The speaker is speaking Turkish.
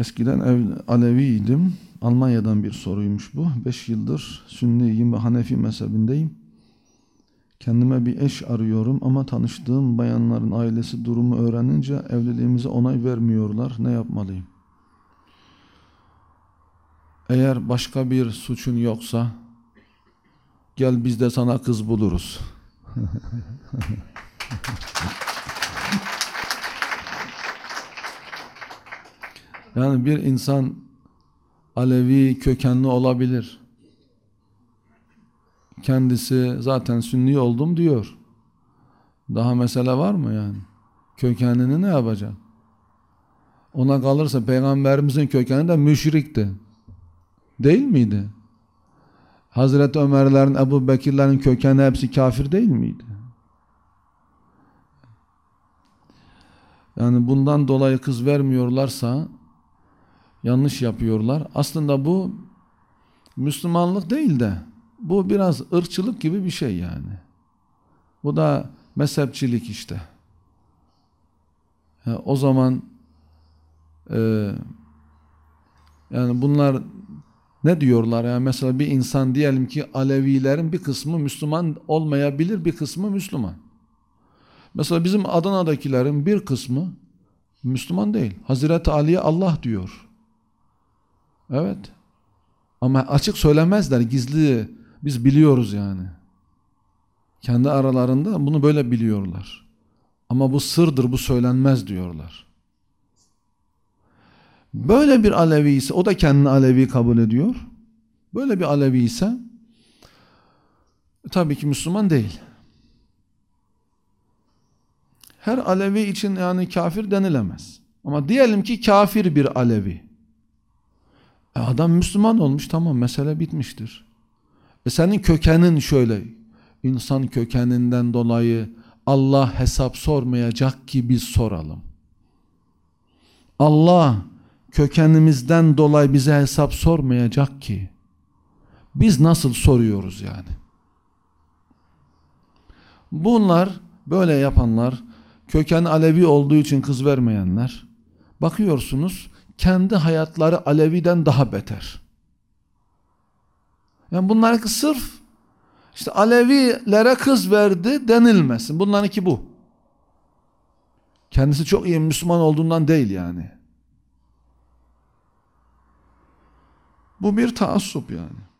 Eskiden Aleviydim. Almanya'dan bir soruymuş bu. 5 yıldır Sünniyim ve Hanefi mezhebindeyim. Kendime bir eş arıyorum ama tanıştığım bayanların ailesi durumu öğrenince evliliğimize onay vermiyorlar. Ne yapmalıyım? Eğer başka bir suçun yoksa gel biz de sana kız buluruz. Yani bir insan Alevi kökenli olabilir. Kendisi zaten Sünni oldum diyor. Daha mesele var mı yani? Kökenini ne yapacak? Ona kalırsa Peygamberimizin kökeni de müşrikti. Değil miydi? Hazreti Ömerlerin, Ebu Bekirlerin kökeni hepsi kafir değil miydi? Yani bundan dolayı kız vermiyorlarsa yanlış yapıyorlar. Aslında bu Müslümanlık değil de bu biraz ırkçılık gibi bir şey yani. Bu da mezhepçilik işte. O zaman yani bunlar ne diyorlar? Yani mesela bir insan diyelim ki Alevilerin bir kısmı Müslüman olmayabilir, bir kısmı Müslüman. Mesela bizim Adana'dakilerin bir kısmı Müslüman değil. Hazreti Ali'ye Allah diyor. Evet. Ama açık söylemezler, gizli. Biz biliyoruz yani. Kendi aralarında bunu böyle biliyorlar. Ama bu sırdır, bu söylenmez diyorlar. Böyle bir Alevi ise, o da kendini Alevi kabul ediyor. Böyle bir Alevi ise tabii ki Müslüman değil. Her Alevi için yani kafir denilemez. Ama diyelim ki kafir bir Alevi. Adam Müslüman olmuş, tamam, mesele bitmiştir. Senin kökenin şöyle, insan kökeninden dolayı Allah hesap sormayacak ki biz soralım. Allah kökenimizden dolayı bize hesap sormayacak ki biz nasıl soruyoruz yani? Bunlar, böyle yapanlar, köken Alevi olduğu için kız vermeyenler, bakıyorsunuz kendi hayatları Alevi'den daha beter. Yani bunlar sırf işte Alevilere kız verdi denilmesin. Bunlarınki bu. Kendisi çok iyi Müslüman olduğundan değil yani. Bu bir taassup yani.